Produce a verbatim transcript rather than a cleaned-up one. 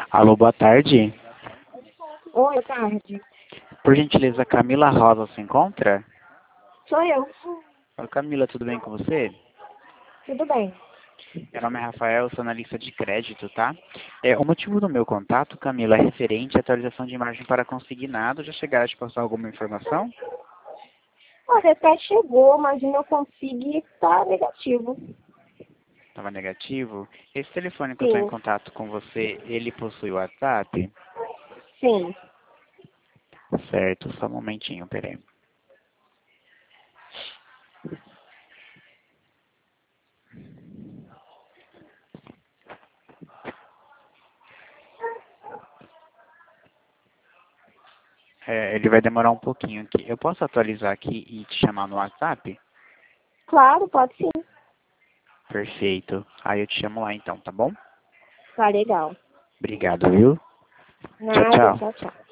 Alô, boa tarde. Oi, boa tarde. Por gentileza, Camila Rosa se encontra? Sou eu. Oi, Camila, tudo bem com você? Tudo bem. Meu nome é Rafael, sou analista de crédito, tá? É, o motivo do meu contato, Camila, é referente à atualização de imagem para consignado. Já chegaram a te passar alguma informação? Olha, até chegou, mas o meu consigo está negativo. Estava negativo? Esse telefone que eu estou em Sim, contato com você, ele possui WhatsApp? sim. Certo, só um momentinho, peraí. É, ele vai demorar um pouquinho aqui. Eu posso atualizar aqui e te chamar no WhatsApp? Claro, pode sim. Perfeito. Aí eu te chamo lá então, tá bom? Tá legal. Obrigado, viu? Tchau, Nada, tchau. tchau, tchau.